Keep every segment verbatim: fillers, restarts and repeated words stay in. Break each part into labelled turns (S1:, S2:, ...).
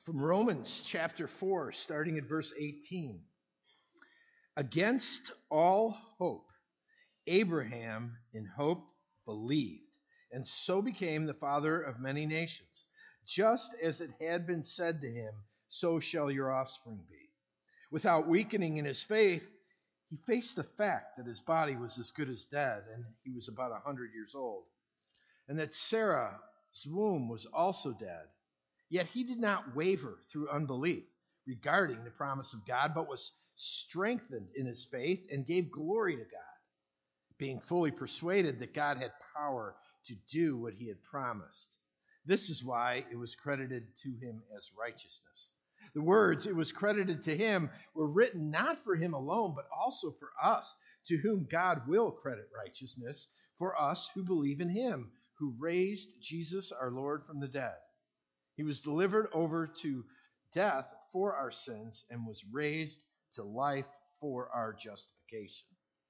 S1: From Romans chapter four, starting at verse eighteen. Against all hope, Abraham in hope believed, and so became the father of many nations. Just as it had been said to him, so shall your offspring be. Without weakening in his faith, he faced the fact that his body was as good as dead, and he was about a hundred years old, and that Sarah's womb was also dead. Yet he did not waver through unbelief regarding the promise of God, but was strengthened in his faith and gave glory to God, being fully persuaded that God had power to do what he had promised. This is why it was credited to him as righteousness. The words, "it was credited to him," were written not for him alone, but also for us, to whom God will credit righteousness, for us who believe in him, who raised Jesus our Lord from the dead. He was delivered over to death for our sins and was raised to life for our justification.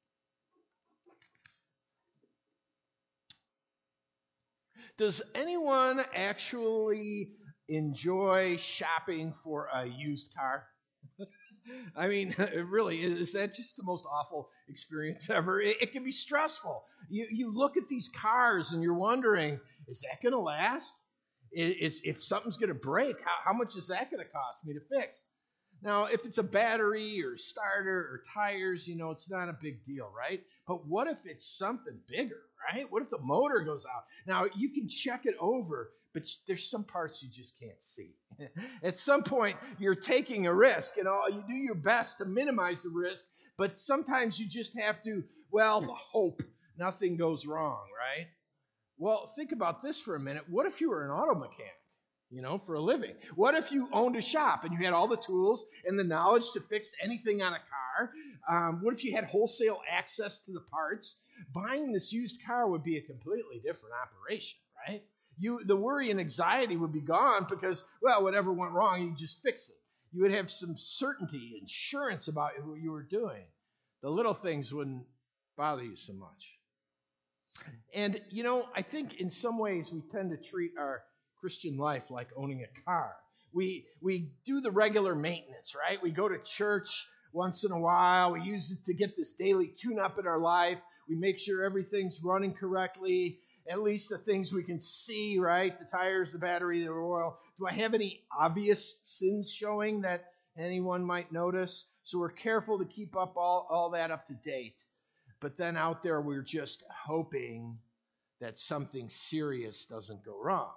S1: Does anyone actually enjoy shopping for a used car? I mean, really, is that just the most awful experience ever? It, it can be stressful. You, you look at these cars and you're wondering, is that going to last? Is, if something's going to break, how, how much is that going to cost me to fix? Now, if it's a battery or starter or tires, you know, it's not a big deal, right? But what if it's something bigger, right? What if the motor goes out? Now, you can check it over, but there's some parts you just can't see. At some point, you're taking a risk, and all you do your best to minimize the risk, but sometimes you just have to, well, hope nothing goes wrong, right? Well, think about this for a minute. What if you were an auto mechanic, you know, for a living? What if you owned a shop and you had all the tools and the knowledge to fix anything on a car? Um, what if you had wholesale access to the parts? Buying this used car would be a completely different operation, right? You, the worry and anxiety would be gone because, well, whatever went wrong, you just fix it. You would have some certainty, insurance about what you were doing. The little things wouldn't bother you so much. And, you know, I think in some ways we tend to treat our Christian life like owning a car. We we do the regular maintenance, right? We go to church once in a while. We use it to get this daily tune-up in our life. We make sure everything's running correctly, at least the things we can see, right? The tires, the battery, the oil. Do I have any obvious sins showing that anyone might notice? So we're careful to keep up all, all that up to date. But then out there, we're just hoping that something serious doesn't go wrong.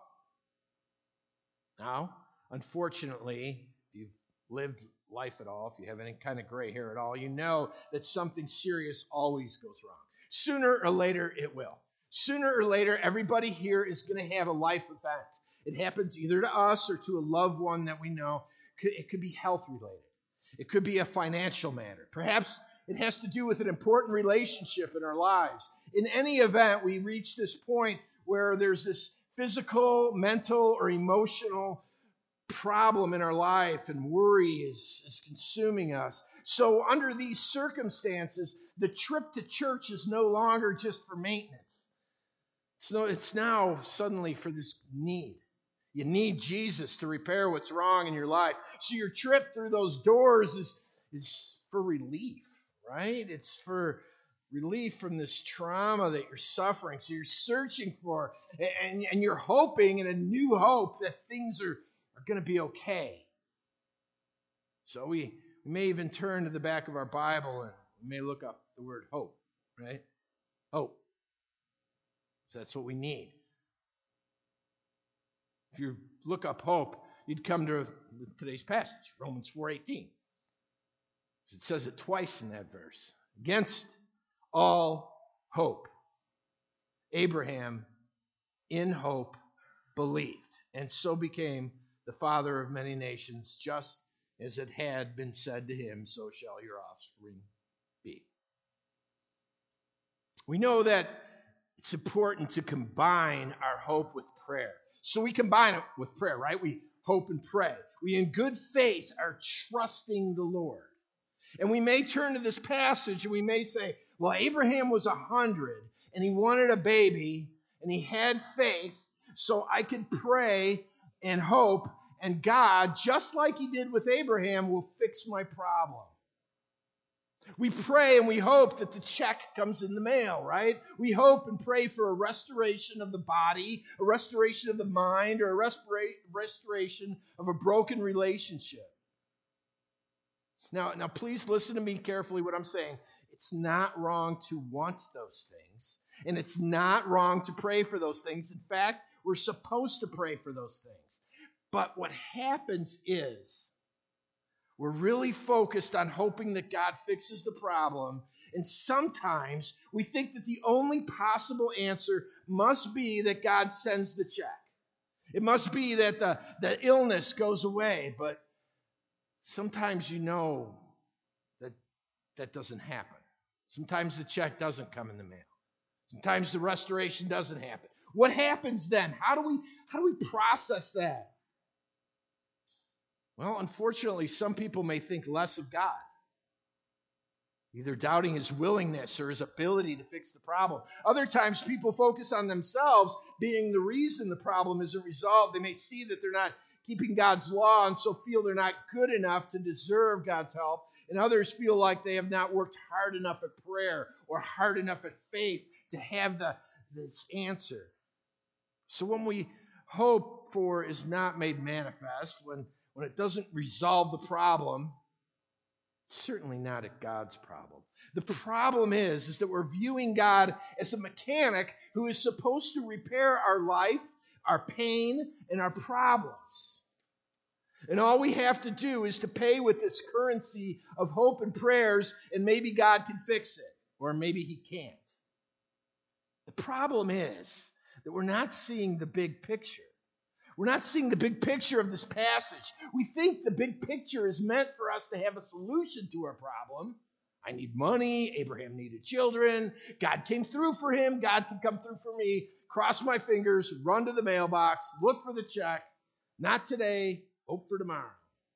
S1: Now, unfortunately, if you've lived life at all, if you have any kind of gray hair at all, you know that something serious always goes wrong. Sooner or later, it will. Sooner or later, everybody here is going to have a life event. It happens either to us or to a loved one that we know. It could be health related. It could be a financial matter. Perhaps it has to do with an important relationship in our lives. In any event, we reach this point where there's this physical, mental, or emotional problem in our life, and worry is, is consuming us. So under these circumstances, the trip to church is no longer just for maintenance. So it's now suddenly for this need. You need Jesus to repair what's wrong in your life. So your trip through those doors is, is for relief, right? It's for relief from this trauma that you're suffering. So you're searching for, and, and you're hoping in a new hope that things are, are going to be okay. So we, we may even turn to the back of our Bible and we may look up the word hope, right? Hope. So that's what we need. If you look up hope, you'd come to today's passage, Romans four eighteen. It says it twice in that verse. Against all hope, Abraham in hope believed, and so became the father of many nations, just as it had been said to him, so shall your offspring be. We know that it's important to combine our hope with prayer. So we combine it with prayer, right? We hope and pray. We, in good faith, are trusting the Lord. And we may turn to this passage and we may say, well, Abraham was a hundred and he wanted a baby and he had faith, so I could pray and hope And God, just like he did with Abraham, will fix my problem. We pray and we hope that the check comes in the mail, right? We hope and pray for a restoration of the body, a restoration of the mind, or a respira- restoration of a broken relationship. Now, now, please listen to me carefully what I'm saying. It's not wrong to want those things, and it's not wrong to pray for those things. In fact, we're supposed to pray for those things. But what happens is we're really focused on hoping that God fixes the problem, and sometimes we think that the only possible answer must be that God sends the check. It must be that the, the illness goes away, but sometimes you know that that doesn't happen. Sometimes the check doesn't come in the mail. Sometimes the restoration doesn't happen. What happens then? How do we how do we process that? Well, unfortunately, some people may think less of God, either doubting his willingness or his ability to fix the problem. Other times, people focus on themselves being the reason the problem isn't resolved. They may see that they're not keeping God's law and so feel they're not good enough to deserve God's help. And others feel like they have not worked hard enough at prayer or hard enough at faith to have the, this answer. So when we hope for is not made manifest, when When it doesn't resolve the problem, it's certainly not a God's problem. The problem is, is that we're viewing God as a mechanic who is supposed to repair our life, our pain, and our problems. And all we have to do is to pay with this currency of hope and prayers, and maybe God can fix it, or maybe he can't. The problem is that we're not seeing the big picture. We're not seeing the big picture of this passage. We think the big picture is meant for us to have a solution to our problem. I need money. Abraham needed children. God came through for him. God can come through for me. Cross my fingers, run to the mailbox, look for the check. Not today, hope for tomorrow.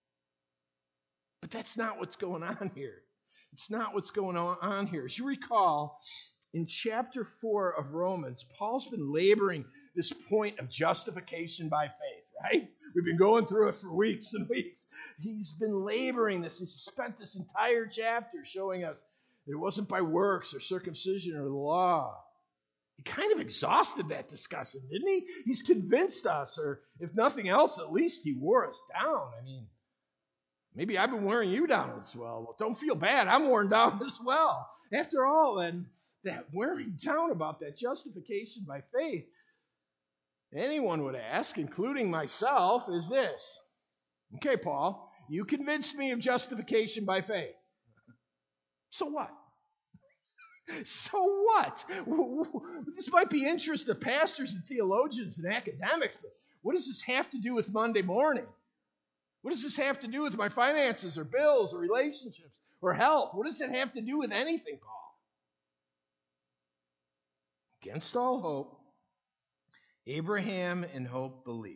S1: But that's not what's going on here. It's not what's going on here. As you recall, in chapter four of Romans, Paul's been laboring this point of justification by faith, right? We've been going through it for weeks and weeks. He's been laboring this. He's spent this entire chapter showing us that it wasn't by works or circumcision or the law. He kind of exhausted that discussion, didn't he? He's convinced us, or if nothing else, at least he wore us down. I mean, maybe I've been wearing you down as well. Well, don't feel bad. I'm worn down as well. After all, then, that wearing down about that justification by faith, anyone would ask, including myself, is this. Okay, Paul, you convinced me of justification by faith. So what? So what? This might be interest of pastors and theologians and academics, but what does this have to do with Monday morning? What does this have to do with my finances or bills or relationships or health? What does it have to do with anything, Paul? Against all hope, Abraham in hope believed.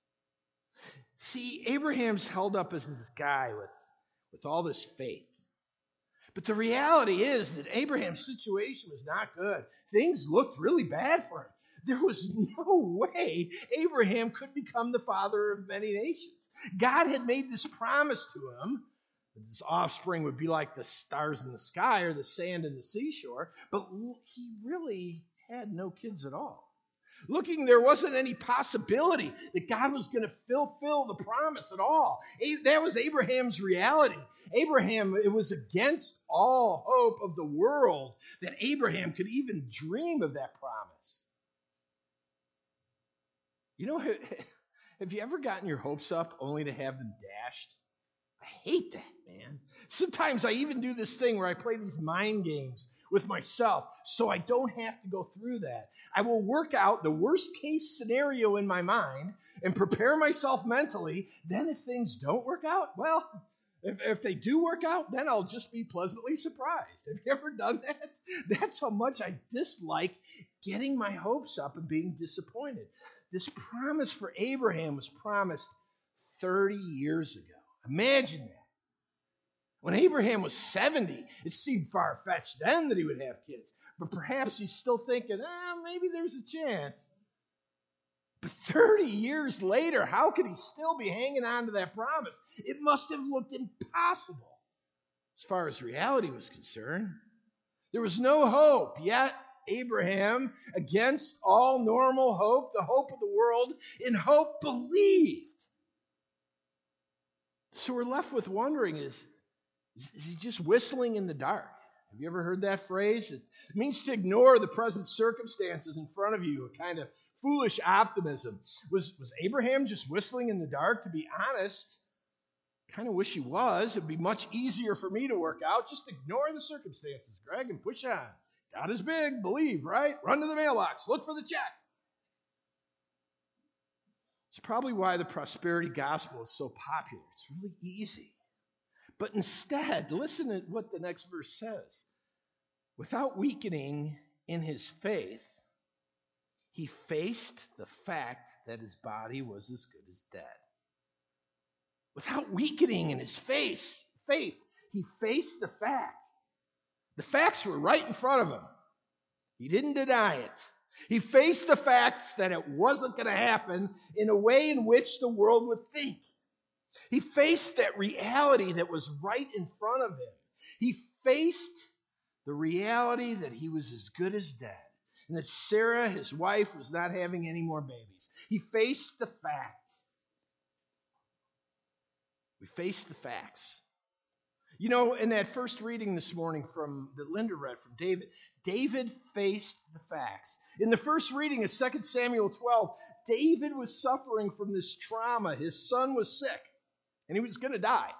S1: See, Abraham's held up as this guy with, with all this faith. But the reality is that Abraham's situation was not good. Things looked really bad for him. There was no way Abraham could become the father of many nations. God had made this promise to him that his offspring would be like the stars in the sky or the sand in the seashore, but he really had no kids at all. Looking, there wasn't any possibility that God was going to fulfill the promise at all. That was Abraham's reality. Abraham, it was against all hope of the world that Abraham could even dream of that promise. You know, have you ever gotten your hopes up only to have them dashed? I hate that, man. Sometimes I even do this thing where I play these mind games with myself so I don't have to go through that. I will work out the worst case scenario in my mind and prepare myself mentally. Then if things don't work out, well, if, if they do work out, then I'll just be pleasantly surprised. Have you ever done that? That's how much I dislike getting my hopes up and being disappointed. This promise for Abraham was promised thirty years ago. Imagine that. When Abraham was seventy, it seemed far-fetched then that he would have kids. But perhaps he's still thinking, ah, maybe there's a chance. But thirty years later, how could he still be hanging on to that promise? It must have looked impossible as far as reality was concerned. There was no hope, yet Abraham, against all normal hope, the hope of the world, in hope believed. So we're left with wondering, is, is he just whistling in the dark? Have you ever heard that phrase? It means to ignore the present circumstances in front of you, a kind of foolish optimism. Was, was Abraham just whistling in the dark? To be honest, kind of wish he was. It'd be much easier for me to work out. Just ignore the circumstances, Greg, and push on. God is big, believe, right? Run to the mailbox, look for the check. It's probably why the prosperity gospel is so popular. It's really easy. But instead, listen to what the next verse says. Without weakening in his faith, he faced the fact that his body was as good as dead. Without weakening in his face, faith, he faced the fact. The facts were right in front of him. He didn't deny it. He faced the facts that it wasn't going to happen in a way in which the world would think. He faced that reality that was right in front of him. He faced the reality that he was as good as dead, and that Sarah, his wife, was not having any more babies. He faced the fact. We faced the facts. You know, in that first reading this morning from that Linda read from David, David faced the facts. In the first reading of Second Samuel twelve, David was suffering from this trauma. His son was sick, and he was going to die.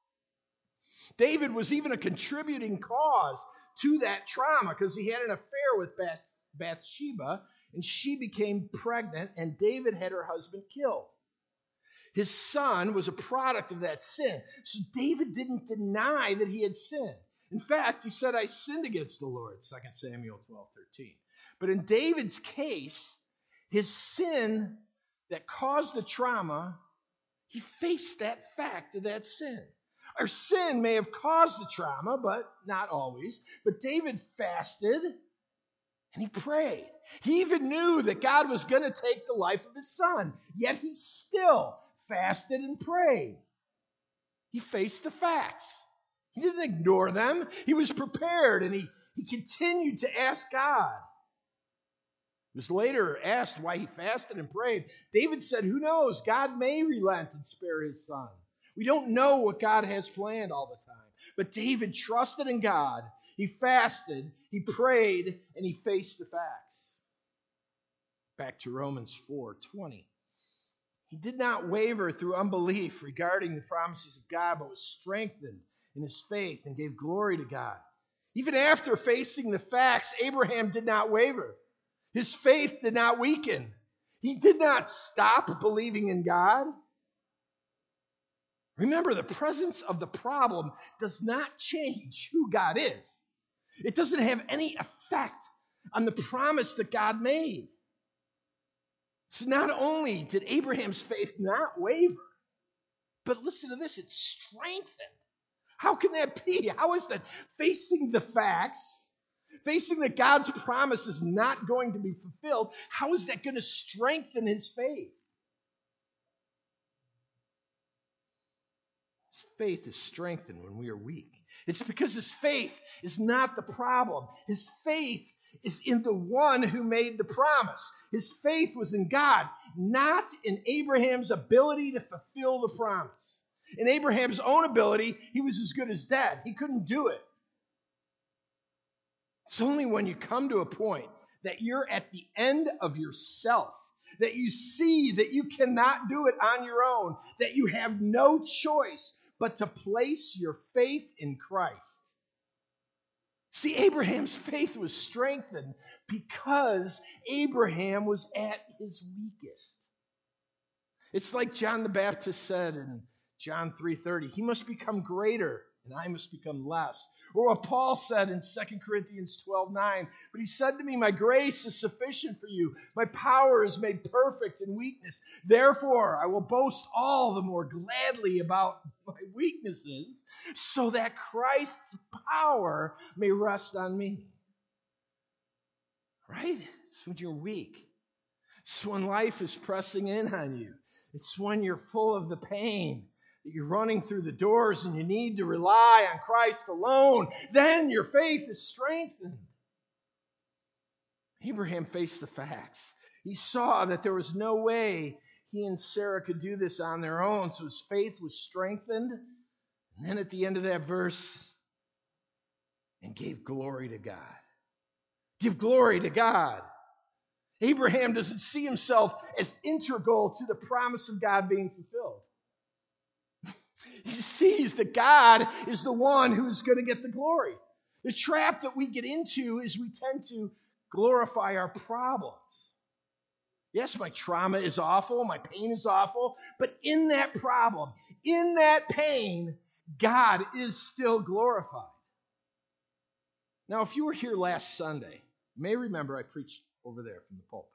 S1: David was even a contributing cause to that trauma because he had an affair with Bath- Bathsheba, and she became pregnant, and David had her husband killed. His son was a product of that sin. So David didn't deny that he had sinned. In fact, he said, I sinned against the Lord, Second Samuel twelve thirteen. But in David's case, his sin that caused the trauma, he faced that fact of that sin. Our sin may have caused the trauma, but not always. But David fasted and he prayed. He even knew that God was going to take the life of his son, yet he still fasted and prayed. He faced the facts. He didn't ignore them. He was prepared, and he, he continued to ask God. He was later asked why he fasted and prayed. David said, who knows? God may relent and spare his son. We don't know what God has planned all the time. But David trusted in God. He fasted, he prayed, and he faced the facts. Back to Romans four twenty. He did not waver through unbelief regarding the promises of God, but was strengthened in his faith and gave glory to God. Even after facing the facts, Abraham did not waver. His faith did not weaken. He did not stop believing in God. Remember, the presence of the problem does not change who God is. It doesn't have any effect on the promise that God made. So not only did Abraham's faith not waver, but listen to this, it's strengthened. How can that be? How is that facing the facts, facing that God's promise is not going to be fulfilled, how is that going to strengthen his faith? His faith is strengthened when we are weak. It's because his faith is not the problem. His faith is in the one who made the promise. His faith was in God, not in Abraham's ability to fulfill the promise. In Abraham's own ability, he was as good as dead. He couldn't do it. It's only when you come to a point that you're at the end of yourself, that you see that you cannot do it on your own, that you have no choice but to place your faith in Christ. See, Abraham's faith was strengthened because Abraham was at his weakest. It's like John the Baptist said in John three thirty, he must become greater and I must become less. Or what Paul said in Second Corinthians twelve nine, but he said to me, my grace is sufficient for you. My power is made perfect in weakness. Therefore, I will boast all the more gladly about my weaknesses, so that Christ's power may rest on me. Right? It's when you're weak. It's when life is pressing in on you. It's when you're full of the pain, that you're running through the doors and you need to rely on Christ alone. Then your faith is strengthened. Abraham faced the facts. He saw that there was no way he and Sarah could do this on their own, so his faith was strengthened. And then at the end of that verse, and gave glory to God. Give glory to God. Abraham doesn't see himself as integral to the promise of God being fulfilled. He sees that God is the one who's going to get the glory. The trap that we get into is we tend to glorify our problems. Yes, my trauma is awful, my pain is awful, but in that problem, in that pain, God is still glorified. Now, if you were here last Sunday, you may remember I preached over there from the pulpit.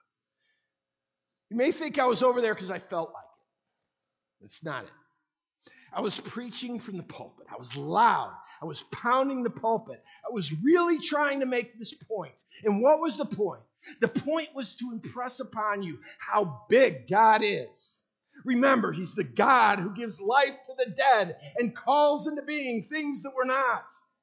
S1: You may think I was over there because I felt like it. It's not it. I was preaching from the pulpit. I was loud. I was pounding the pulpit. I was really trying to make this point. And what was the point? The point was to impress upon you how big God is. Remember, He's the God who gives life to the dead and calls into being things that were not.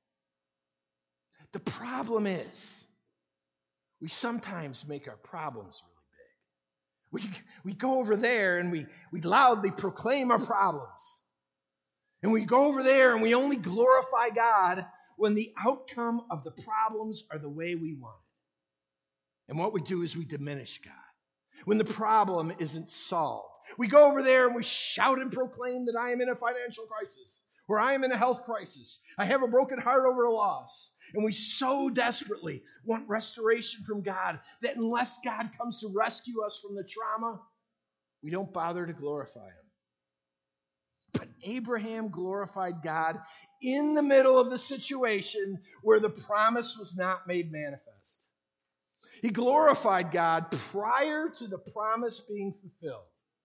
S1: The problem is, we sometimes make our problems really big. We, we go over there and we, we loudly proclaim our problems. And we go over there and we only glorify God when the outcome of the problems are the way we want it. And what we do is we diminish God when the problem isn't solved. We go over there and we shout and proclaim that I am in a financial crisis, or I am in a health crisis. I have a broken heart over a loss. And we so desperately want restoration from God that unless God comes to rescue us from the trauma, we don't bother to glorify Him. But Abraham glorified God in the middle of the situation where the promise was not made manifest. He glorified God prior to the promise being fulfilled.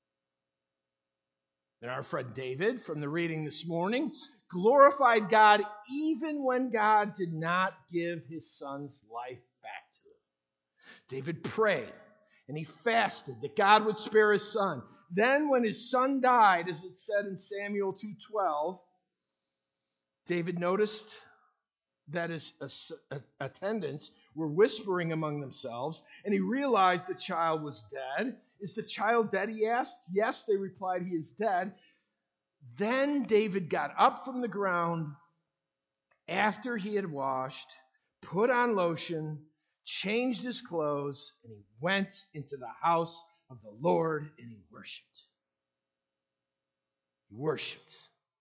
S1: And our friend David, from the reading this morning, glorified God even when God did not give his son's life back to him. David prayed and he fasted that God would spare his son. Then when his son died, as it said in Samuel two twelve, David noticed that his attendants were whispering among themselves, and he realized the child was dead. Is the child dead, he asked. Yes, they replied, he is dead. Then David got up from the ground after he had washed, put on lotion, changed his clothes, and he went into the house of the Lord and he worshiped. He worshiped.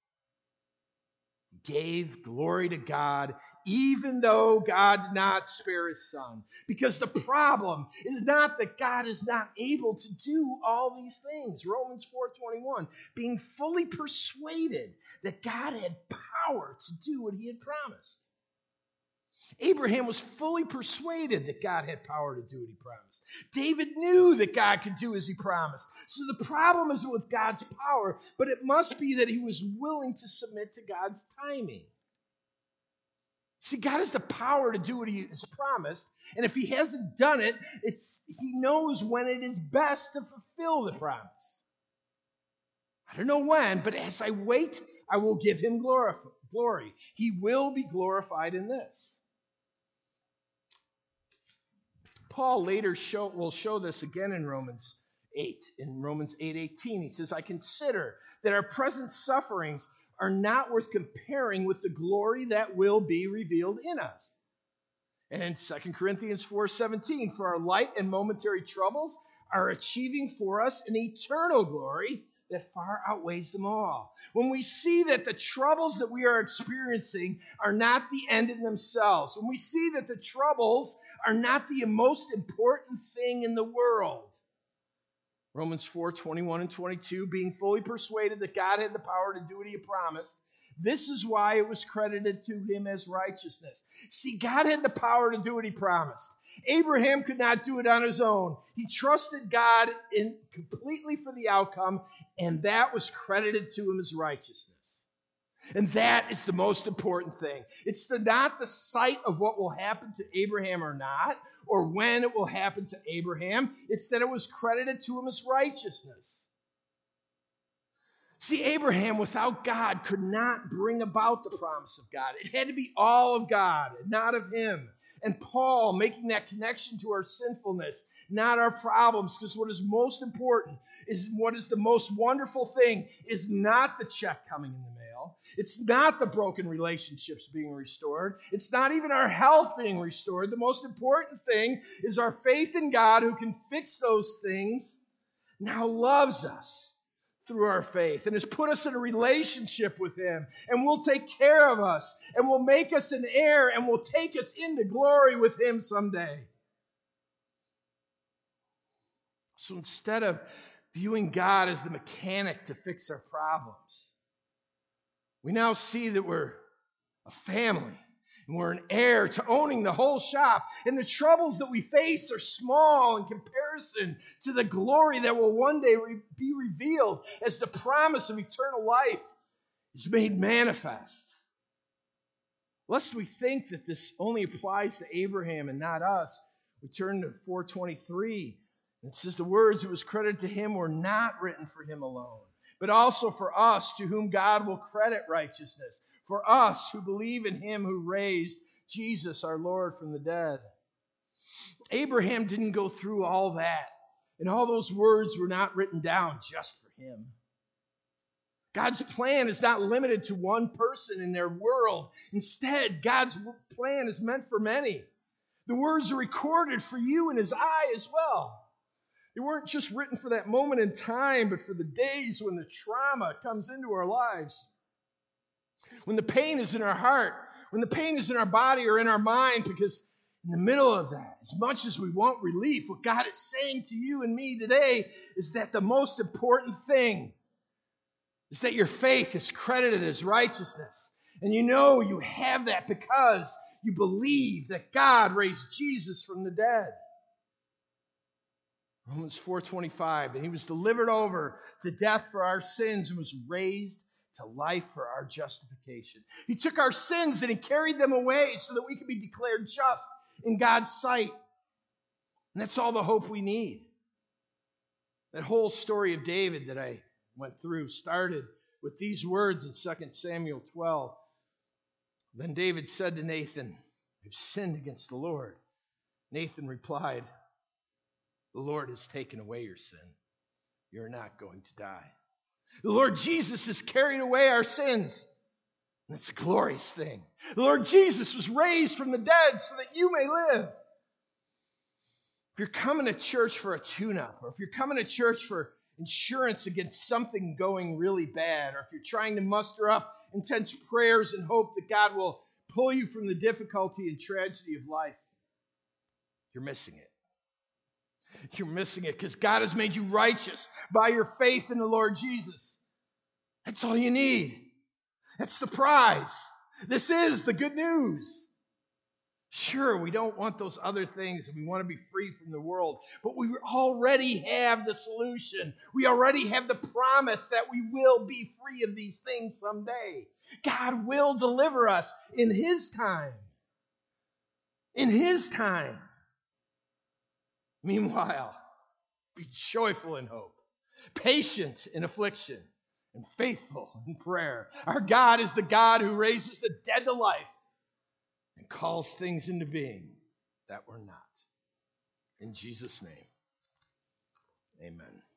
S1: He gave glory to God, even though God did not spare his son. Because the problem is not that God is not able to do all these things. Romans four twenty-one, being fully persuaded that God had power to do what he had promised. Abraham was fully persuaded that God had power to do what he promised. David knew that God could do as he promised. So the problem isn't with God's power, but it must be that he was willing to submit to God's timing. See, God has the power to do what he has promised, and if he hasn't done it, it's he knows when it is best to fulfill the promise. I don't know when, but as I wait, I will give him glory. He will be glorified in this. Paul later show, will show this again in Romans eight. In Romans eight eighteen, he says, I consider that our present sufferings are not worth comparing with the glory that will be revealed in us. And in Second Corinthians four seventeen, for our light and momentary troubles are achieving for us an eternal glory that far outweighs them all. When we see that the troubles that we are experiencing are not the end in themselves, when we see that the troubles are not the most important thing in the world. Romans four twenty-one and twenty-two, being fully persuaded that God had the power to do what he had promised, this is why it was credited to him as righteousness. See, God had the power to do what he promised. Abraham could not do it on his own. He trusted God in completely for the outcome, and that was credited to him as righteousness. And that is the most important thing. It's the, not the sight of what will happen to Abraham or not, or when it will happen to Abraham. It's that it was credited to him as righteousness. See, Abraham without God could not bring about the promise of God. It had to be all of God, not of him. And Paul making that connection to our sinfulness, not our problems, because what is most important is what is the most wonderful thing is not the check coming in the mail. It's not the broken relationships being restored. It's not even our health being restored. The most important thing is our faith in God who can fix those things, now loves us through our faith and has put us in a relationship with him and will take care of us and will make us an heir and will take us into glory with him someday. So instead of viewing God as the mechanic to fix our problems, we now see that we're a family and we're an heir to owning the whole shop. And the troubles that we face are small in comparison to the glory that will one day re- be revealed as the promise of eternal life is made manifest. Lest we think that this only applies to Abraham and not us, we turn to four twenty-three. It says the words that was credited to him were not written for him alone, but also for us, to whom God will credit righteousness, for us who believe in him who raised Jesus our Lord from the dead. Abraham didn't go through all that, and all those words were not written down just for him. God's plan is not limited to one person in their world. Instead, God's plan is meant for many. The words are recorded for you in his eye as well. They weren't just written for that moment in time, but for the days when the trauma comes into our lives. When the pain is in our heart, when the pain is in our body or in our mind, because in the middle of that, as much as we want relief, what God is saying to you and me today is that the most important thing is that your faith is credited as righteousness. And you know you have that because you believe that God raised Jesus from the dead. Romans four twenty-five, and he was delivered over to death for our sins and was raised to life for our justification. He took our sins and he carried them away so that we could be declared just in God's sight. And that's all the hope we need. That whole story of David that I went through started with these words in Second Samuel twelve. Then David said to Nathan, "I've sinned against the Lord." Nathan replied, "The Lord has taken away your sin. You're not going to die." The Lord Jesus has carried away our sins. That's a glorious thing. The Lord Jesus was raised from the dead so that you may live. If you're coming to church for a tune-up, or if you're coming to church for insurance against something going really bad, or if you're trying to muster up intense prayers and hope that God will pull you from the difficulty and tragedy of life, you're missing it. You're missing it because God has made you righteous by your faith in the Lord Jesus. That's all you need. That's the prize. This is the good news. Sure, we don't want those other things and we want to be free from the world, but we already have the solution. We already have the promise that we will be free of these things someday. God will deliver us in his time. In his time. Meanwhile, be joyful in hope, patient in affliction, and faithful in prayer. Our God is the God who raises the dead to life and calls things into being that were not. In Jesus' name, amen.